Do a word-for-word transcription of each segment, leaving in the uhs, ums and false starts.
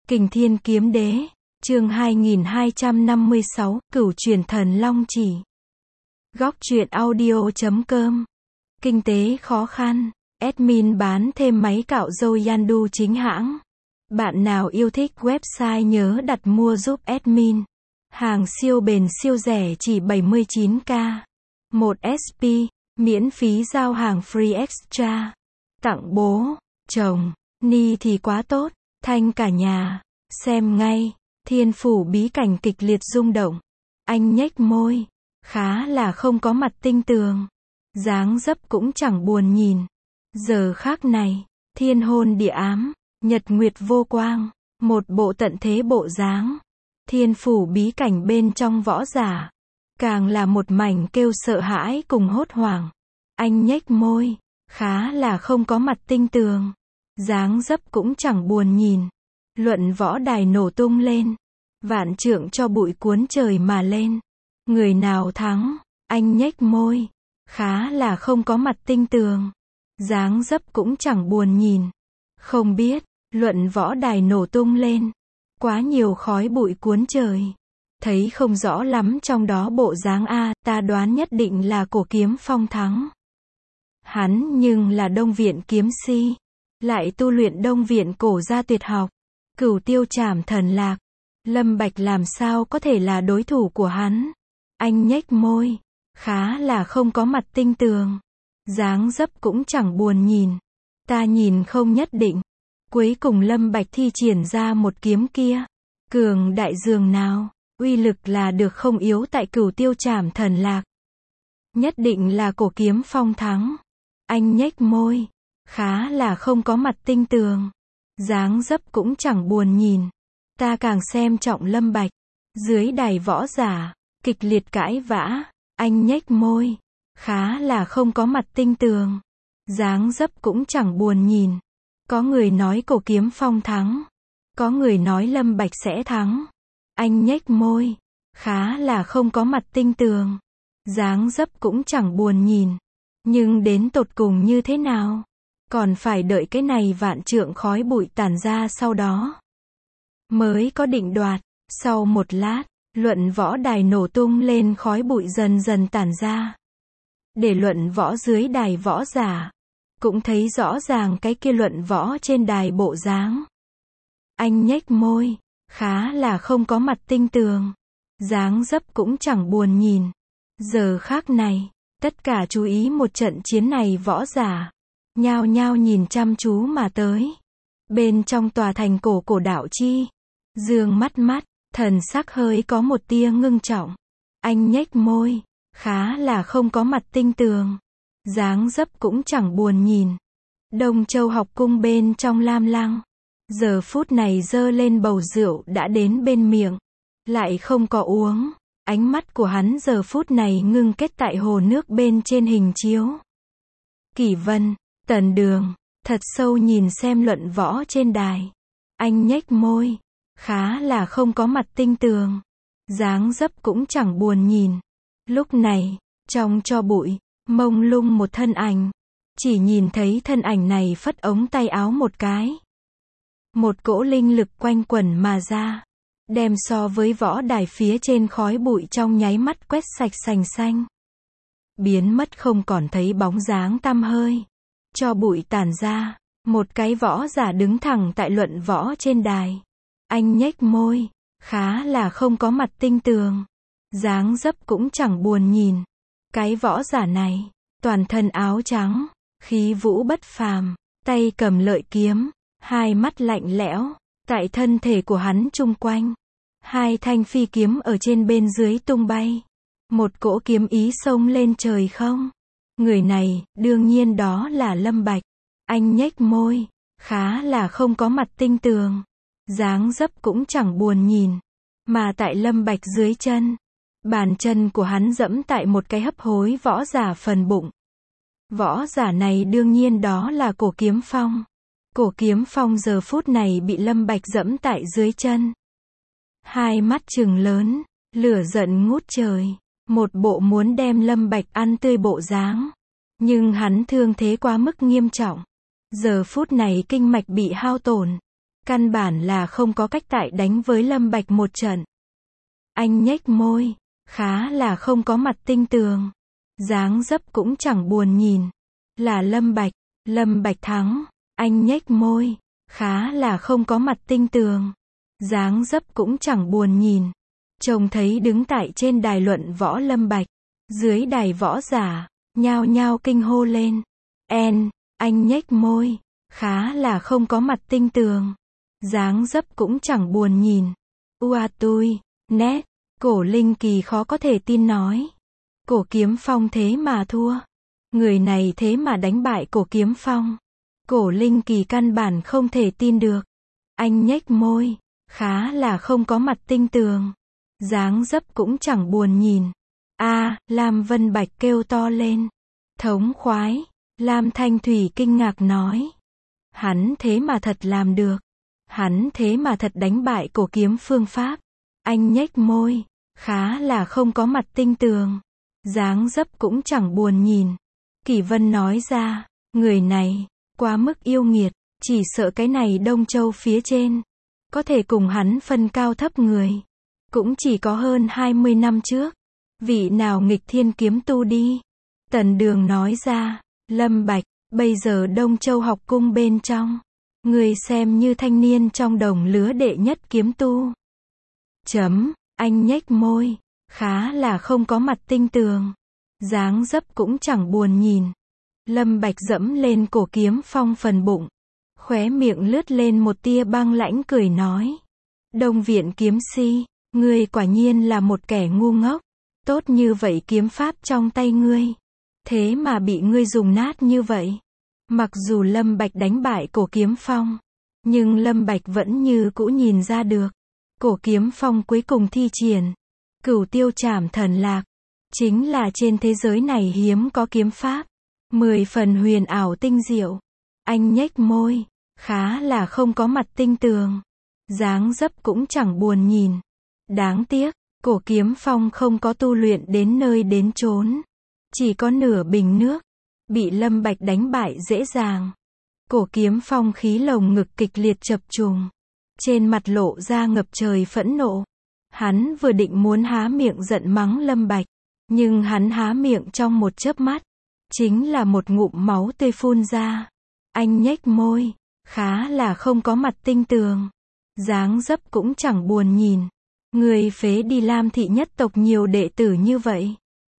Kình Thiên Kiếm Đế, chương hai nghìn hai trăm năm mươi sáu, Cửu Chuyển Thần Long Chỉ. Góc truyện audio chấm com. Kinh tế khó khăn, admin bán thêm máy cạo râu Yandu chính hãng. Bạn nào yêu thích website nhớ đặt mua giúp admin. Hàng siêu bền siêu rẻ chỉ bảy mươi chín k. một ét pê, miễn phí giao hàng free extra. Tặng bố, chồng, ni thì quá tốt, thanh cả nhà. Xem ngay, thiên phủ bí cảnh kịch liệt rung động. Anh nhếch môi, khá là không có mặt tinh tường. Dáng dấp cũng chẳng buồn nhìn. Giờ khác này, thiên hôn địa ám, nhật nguyệt vô quang, một bộ tận thế bộ dáng. Thiên phủ bí cảnh bên trong võ giả, càng là một mảnh kêu sợ hãi cùng hốt hoảng. Anh nhếch môi, khá là không có mặt tinh tường. Dáng dấp cũng chẳng buồn nhìn. Luận võ đài nổ tung lên. Vạn trượng cho bụi cuốn trời mà lên. Người nào thắng? Anh nhếch môi, khá là không có mặt tinh tường. Dáng dấp cũng chẳng buồn nhìn. Không biết, luận võ đài nổ tung lên. Quá nhiều khói bụi cuốn trời. Thấy không rõ lắm trong đó bộ dáng A, ta đoán nhất định là Cổ Kiếm Phong thắng. Hắn nhưng là Đông Viện kiếm si. Lại tu luyện Đông Viện cổ gia tuyệt học. Cửu tiêu trảm thần lạc. Lâm Bạch làm sao có thể là đối thủ của hắn. Anh nhếch môi, khá là không có mặt tinh tường. Dáng dấp cũng chẳng buồn nhìn. Ta nhìn không nhất định. Cuối cùng Lâm Bạch thi triển ra một kiếm kia. Cường đại dường nào, uy lực là được không yếu tại cửu tiêu trảm thần lạc. Nhất định là Cổ Kiếm Phong thắng. Anh nhếch môi, khá là không có mặt tinh tường. Dáng dấp cũng chẳng buồn nhìn. Ta càng xem trọng Lâm Bạch. Dưới đài võ giả, kịch liệt cãi vã. Anh nhếch môi, khá là không có mặt tinh tường. Dáng dấp cũng chẳng buồn nhìn. Có người nói Cổ Kiếm Phong thắng. Có người nói Lâm Bạch sẽ thắng. Anh nhếch môi, khá là không có mặt tinh tường. Dáng dấp cũng chẳng buồn nhìn. Nhưng đến tột cùng như thế nào? Còn phải đợi cái này vạn trượng khói bụi tản ra sau đó mới có định đoạt. Sau một lát, luận võ đài nổ tung lên, khói bụi dần dần tản ra. Để luận võ dưới đài võ giả cũng thấy rõ ràng cái kia luận võ trên đài bộ dáng. Anh nhếch môi, khá là không có mặt tinh tường. Dáng dấp cũng chẳng buồn nhìn. Giờ khác này, tất cả chú ý một trận chiến này võ giả. Nhao nhao nhìn chăm chú mà tới. Bên trong tòa thành cổ cổ đạo chi. Dương mắt mắt, thần sắc hơi có một tia ngưng trọng. Anh nhếch môi, khá là không có mặt tinh tường. Dáng dấp cũng chẳng buồn nhìn. Đông Châu học cung bên trong Lam Lăng. Giờ phút này giơ lên bầu rượu đã đến bên miệng. Lại không có uống. Ánh mắt của hắn giờ phút này ngưng kết tại hồ nước bên trên hình chiếu. Kỷ Vân, Tần Đường, thật sâu nhìn xem luận võ trên đài. Anh nhếch môi, khá là không có mặt tinh tường. Dáng dấp cũng chẳng buồn nhìn. Lúc này, trong tro bụi, mông lung một thân ảnh. Chỉ nhìn thấy thân ảnh này phất ống tay áo một cái. Một cỗ linh lực quanh quẩn mà ra. Đem so với võ đài phía trên khói bụi trong nháy mắt quét sạch sành xanh. Biến mất không còn thấy bóng dáng tăm hơi. Cho bụi tản ra, một cái võ giả đứng thẳng tại luận võ trên đài. Anh nhếch môi, khá là không có mặt tinh tường. Dáng dấp cũng chẳng buồn nhìn. Cái võ giả này, toàn thân áo trắng, khí vũ bất phàm, tay cầm lợi kiếm, hai mắt lạnh lẽo, tại thân thể của hắn chung quanh. Hai thanh phi kiếm ở trên bên dưới tung bay. Một cỗ kiếm ý xông lên trời không. Người này, đương nhiên đó là Lâm Bạch. Anh nhếch môi, khá là không có mặt tinh tường. Dáng dấp cũng chẳng buồn nhìn. Mà tại Lâm Bạch dưới chân, bàn chân của hắn dẫm tại một cái hấp hối võ giả phần bụng. Võ giả này đương nhiên đó là Cổ Kiếm Phong. Cổ Kiếm Phong giờ phút này bị Lâm Bạch dẫm tại dưới chân. Hai mắt trừng lớn, lửa giận ngút trời. Một bộ muốn đem Lâm Bạch ăn tươi bộ dáng. Nhưng hắn thương thế quá mức nghiêm trọng. Giờ phút này kinh mạch bị hao tổn. Căn bản là không có cách tại đánh với Lâm Bạch một trận. Anh nhếch môi, khá là không có mặt tinh tường. Dáng dấp cũng chẳng buồn nhìn. Là Lâm Bạch, Lâm Bạch thắng. Anh nhếch môi, khá là không có mặt tinh tường. Dáng dấp cũng chẳng buồn nhìn. Trông thấy đứng tại trên đài luận võ Lâm Bạch. Dưới đài võ giả, nhao nhao kinh hô lên. En, anh nhếch môi, khá là không có mặt tinh tường. Dáng dấp cũng chẳng buồn nhìn. Ua tui, nét, Cổ Linh Kỳ khó có thể tin nói. Cổ Kiếm Phong thế mà thua. Người này thế mà đánh bại Cổ Kiếm Phong. Cổ Linh Kỳ căn bản không thể tin được. Anh nhếch môi, khá là không có mặt tinh tường. Dáng dấp cũng chẳng buồn nhìn. A, Lam Vân Bạch kêu to lên. Thống khoái. Lam Thanh Thủy kinh ngạc nói. Hắn thế mà thật làm được. Hắn thế mà thật đánh bại Cổ Kiếm phương pháp. Anh nhếch môi, khá là không có mặt tinh tường. Dáng dấp cũng chẳng buồn nhìn. Kỷ Vân nói ra, người này, quá mức yêu nghiệt, chỉ sợ cái này Đông Châu phía trên. Có thể cùng hắn phân cao thấp người. Cũng chỉ có hơn hai mươi năm trước. Vị nào nghịch thiên kiếm tu đi. Tần Đường nói ra, Lâm Bạch, bây giờ Đông Châu học cung bên trong. Người xem như thanh niên trong đồng lứa đệ nhất kiếm tu. Chấm, anh nhếch môi, khá là không có mặt tinh tường. Dáng dấp cũng chẳng buồn nhìn. Lâm Bạch dẫm lên Cổ Kiếm Phong phần bụng. Khóe miệng lướt lên một tia băng lãnh cười nói. Đông Viện kiếm si, ngươi quả nhiên là một kẻ ngu ngốc. Tốt như vậy kiếm pháp trong tay ngươi. Thế mà bị ngươi dùng nát như vậy. Mặc dù Lâm Bạch đánh bại Cổ Kiếm Phong. Nhưng Lâm Bạch vẫn như cũ nhìn ra được. Cổ Kiếm Phong cuối cùng thi triển. Cửu tiêu trảm thần lạc. Chính là trên thế giới này hiếm có kiếm pháp. Mười phần huyền ảo tinh diệu. Anh nhếch môi. Khá là không có mặt tinh tường. Dáng dấp cũng chẳng buồn nhìn. Đáng tiếc, Cổ Kiếm Phong không có tu luyện đến nơi đến chốn. Chỉ có nửa bình nước. Bị Lâm Bạch đánh bại dễ dàng. Cổ Kiếm Phong khí lồng ngực kịch liệt chập trùng. Trên mặt lộ ra ngập trời phẫn nộ. Hắn vừa định muốn há miệng giận mắng Lâm Bạch. Nhưng hắn há miệng trong một chớp mắt. Chính là một ngụm máu tươi phun ra. Anh nhếch môi. Khá là không có mặt tinh tường. Dáng dấp cũng chẳng buồn nhìn. Người phế đi Lam thị nhất tộc nhiều đệ tử như vậy.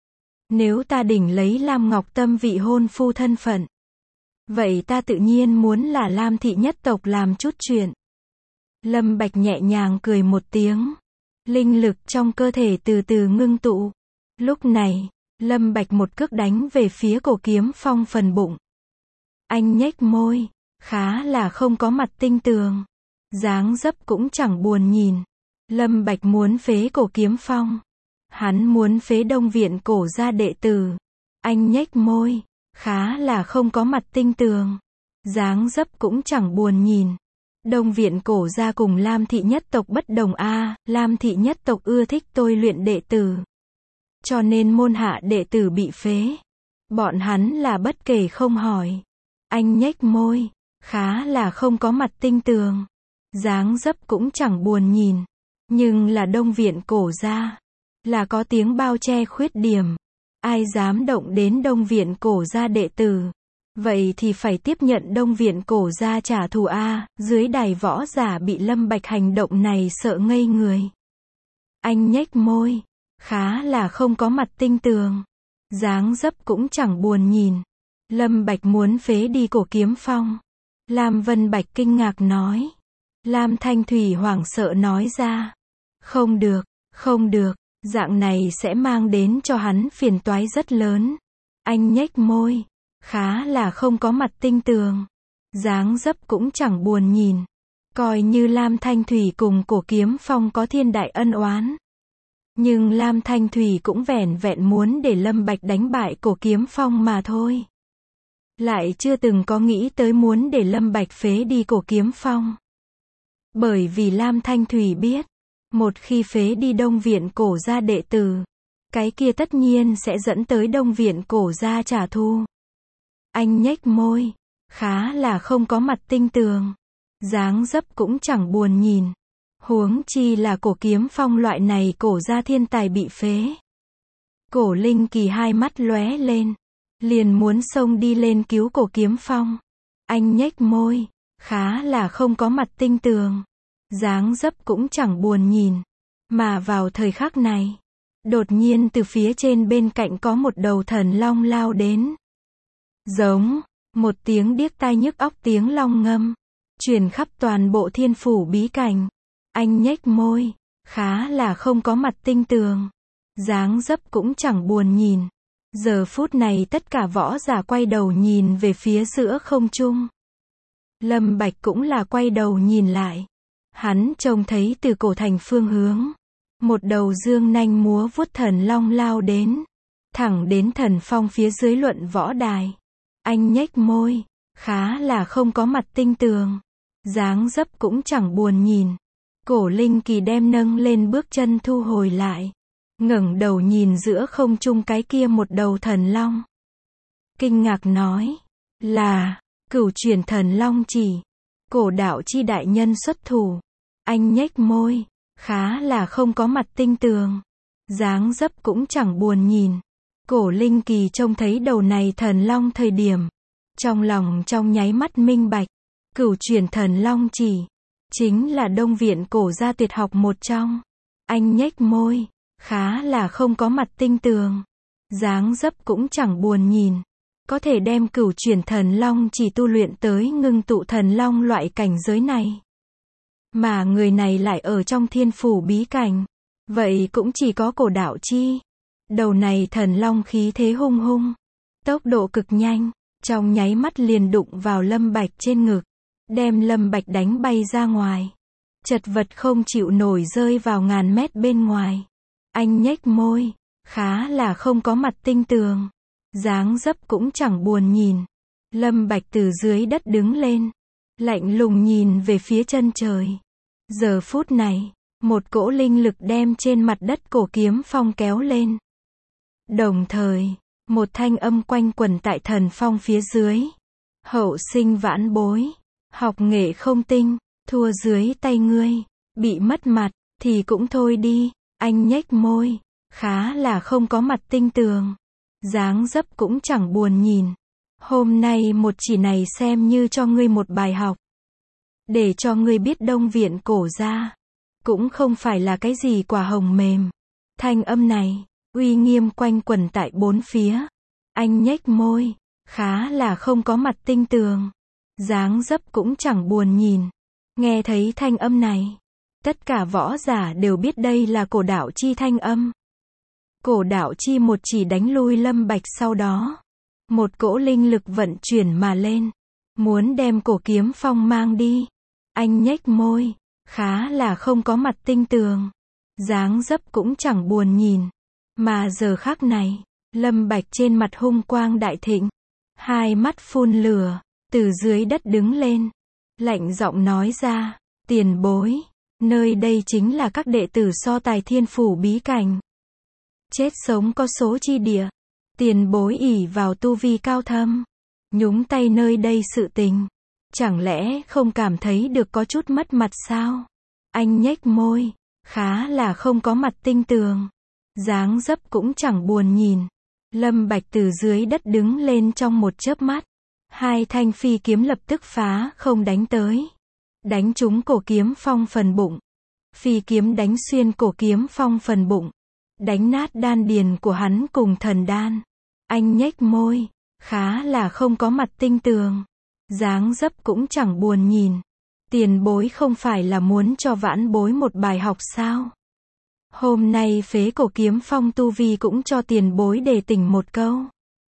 Nếu ta đỉnh lấy Lam Ngọc Tâm vị hôn phu thân phận. Vậy ta tự nhiên muốn là Lam thị nhất tộc làm chút chuyện. Lâm Bạch nhẹ nhàng cười một tiếng. Linh lực trong cơ thể từ từ ngưng tụ. Lúc này, Lâm Bạch một cước đánh về phía Cổ Kiếm Phong phần bụng. Anh nhếch môi, khá là không có mặt tinh tường. Dáng dấp cũng chẳng buồn nhìn. Lâm Bạch muốn phế Cổ Kiếm Phong. Hắn muốn phế Đông Viện Cổ gia đệ tử. Anh nhếch môi, khá là không có mặt tinh tường. Dáng dấp cũng chẳng buồn nhìn. Đông Viện Cổ gia cùng Lam thị nhất tộc bất đồng a, Lam thị nhất tộc ưa thích tôi luyện đệ tử. Cho nên môn hạ đệ tử bị phế. Bọn hắn là bất kể không hỏi. Anh nhếch môi, khá là không có mặt tinh tường. Dáng dấp cũng chẳng buồn nhìn. Nhưng là Đông Viện Cổ gia. Là có tiếng bao che khuyết điểm. Ai dám động đến Đông Viện Cổ gia đệ tử. Vậy thì phải tiếp nhận Đông Viện Cổ gia trả thù a. Dưới đài võ giả bị Lâm Bạch hành động này sợ ngây người. Anh nhếch môi. Khá là không có mặt tinh tường. Dáng dấp cũng chẳng buồn nhìn. Lâm Bạch muốn phế đi Cổ Kiếm Phong. Lam Vân Bạch kinh ngạc nói. Lam Thanh Thủy hoảng sợ nói ra. Không được, không được. Dạng này sẽ mang đến cho hắn phiền toái rất lớn. Anh nhếch môi. Khá là không có mặt tinh tường. Dáng dấp cũng chẳng buồn nhìn. Coi như Lam Thanh Thủy cùng Cổ Kiếm Phong có thiên đại ân oán. Nhưng Lam Thanh Thủy cũng vẻn vẹn muốn để Lâm Bạch đánh bại Cổ Kiếm Phong mà thôi. Lại chưa từng có nghĩ tới muốn để Lâm Bạch phế đi Cổ Kiếm Phong. Bởi vì Lam Thanh Thủy biết. Một khi phế đi Đông Viện Cổ gia đệ tử. Cái kia tất nhiên sẽ dẫn tới Đông Viện Cổ gia trả thù. Anh nhếch môi. Khá là không có mặt tinh tường. dáng dấp cũng chẳng buồn nhìn. Huống chi là Cổ Kiếm Phong loại này cổ gia thiên tài bị phế. Cổ Linh Kỳ hai mắt lóe lên, liền muốn xông đi lên cứu Cổ Kiếm Phong. Anh nhếch môi, khá là không có mặt tinh tường, dáng dấp cũng chẳng buồn nhìn. Mà vào thời khắc này, đột nhiên từ phía trên bên cạnh có một đầu thần long lao đến. Giống, một tiếng điếc tai nhức óc tiếng long ngâm, truyền khắp toàn bộ thiên phủ bí cảnh. Anh nhếch môi, khá là không có mặt tinh tường, dáng dấp cũng chẳng buồn nhìn. Giờ phút này tất cả võ giả quay đầu nhìn về phía giữa không trung. Lâm Bạch cũng là quay đầu nhìn lại. Hắn trông thấy từ cổ thành phương hướng, một đầu dương nanh múa vuốt thần long lao đến, thẳng đến thần phong phía dưới luận võ đài. Anh nhếch môi, khá là không có mặt tinh tường, dáng dấp cũng chẳng buồn nhìn. Cổ Linh Kỳ đem nâng lên bước chân thu hồi lại, ngẩng đầu nhìn giữa không trung cái kia một đầu thần long. Kinh ngạc nói, là, Cửu Chuyển Thần Long Chỉ, Cổ đạo chi đại nhân xuất thủ. Anh nhếch môi, khá là không có mặt tinh tường, dáng dấp cũng chẳng buồn nhìn. Cổ Linh Kỳ trông thấy đầu này thần long thời điểm, trong lòng trong nháy mắt minh bạch, Cửu Chuyển Thần Long Chỉ chính là Đông Viện cổ gia tuyệt học một trong. Anh nhếch môi, khá là không có mặt tinh tường, dáng dấp cũng chẳng buồn nhìn. Có thể đem Cửu Chuyển Thần Long Chỉ tu luyện tới ngưng tụ thần long loại cảnh giới này, mà người này lại ở trong thiên phủ bí cảnh, vậy cũng chỉ có Cổ đạo chi. Đầu này thần long khí thế hung hung, tốc độ cực nhanh, trong nháy mắt liền đụng vào Lâm Bạch trên ngực, đem Lâm Bạch đánh bay ra ngoài, chật vật không chịu nổi rơi vào ngàn mét bên ngoài. Anh nhếch môi, khá là không có mặt tinh tường, dáng dấp cũng chẳng buồn nhìn. Lâm Bạch từ dưới đất đứng lên, lạnh lùng nhìn về phía chân trời. Giờ phút này, một cỗ linh lực đem trên mặt đất Cổ Kiếm Phong kéo lên. Đồng thời, một thanh âm quanh quẩn tại thần phong phía dưới. Hậu sinh vãn bối, học nghệ không tinh, thua dưới tay ngươi, bị mất mặt, thì cũng thôi đi. Anh nhếch môi, khá là không có mặt tinh tường, dáng dấp cũng chẳng buồn nhìn. Hôm nay một chỉ này xem như cho ngươi một bài học, để cho ngươi biết Đông Viện cổ gia cũng không phải là cái gì quả hồng mềm. Thanh âm này, uy nghiêm quanh quẩn tại bốn phía. Anh nhếch môi, khá là không có mặt tinh tường, dáng dấp cũng chẳng buồn nhìn. Nghe thấy thanh âm này, tất cả võ giả đều biết đây là Cổ đạo chi thanh âm. Cổ đạo chi một chỉ đánh lui Lâm Bạch, sau đó một cỗ linh lực vận chuyển mà lên, muốn đem Cổ Kiếm Phong mang đi. Anh nhếch môi, khá là không có mặt tinh tường, dáng dấp cũng chẳng buồn nhìn. Mà giờ khắc này, Lâm Bạch trên mặt hung quang đại thịnh, hai mắt phun lửa, từ dưới đất đứng lên, lạnh giọng nói ra, tiền bối, nơi đây chính là các đệ tử so tài thiên phủ bí cảnh. Chết sống có số chi địa, tiền bối ỷ vào tu vi cao thâm, nhúng tay nơi đây sự tình, chẳng lẽ không cảm thấy được có chút mất mặt sao? Anh nhếch môi, khá là không có mặt tinh tường, dáng dấp cũng chẳng buồn nhìn. Lâm Bạch từ dưới đất đứng lên trong một chớp mắt, hai thanh phi kiếm lập tức phá không đánh tới, đánh trúng Cổ Kiếm Phong phần bụng. Phi kiếm đánh xuyên Cổ Kiếm Phong phần bụng, đánh nát đan điền của hắn cùng thần đan. Anh nhếch môi, khá là không có mặt tinh tường, dáng dấp cũng chẳng buồn nhìn. Tiền bối không phải là muốn cho vãn bối một bài học sao? Hôm nay phế Cổ Kiếm Phong tu vi cũng cho tiền bối đề tỉnh một câu.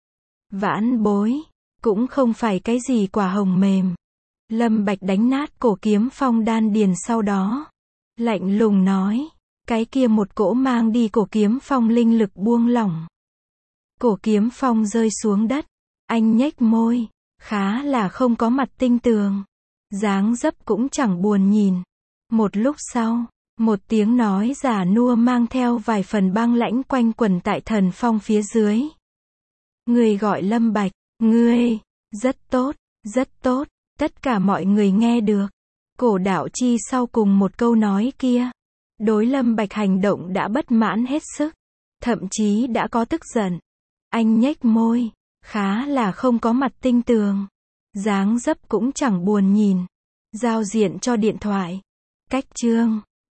Vãn bối cũng không phải cái gì quả hồng mềm. Lâm Bạch đánh nát Cổ Kiếm Phong đan điền sau đó, lạnh lùng nói, cái kia một cỗ mang đi Cổ Kiếm Phong linh lực buông lỏng. Cổ Kiếm Phong rơi xuống đất, anh nhếch môi, khá là không có mặt tinh tường, dáng dấp cũng chẳng buồn nhìn. Một lúc sau, một tiếng nói giả nua mang theo vài phần băng lãnh quanh quẩn tại thần phong phía dưới. Người gọi Lâm Bạch, ngươi, rất tốt, rất tốt, tất cả mọi người nghe được. Cổ đạo chi sau cùng một câu nói kia, đối Lâm Bạch hành động đã bất mãn hết sức, thậm chí đã có tức giận. Anh nhếch môi, khá là không có mặt tinh tường, dáng dấp cũng chẳng buồn nhìn, giao diện cho điện thoại. Cách chương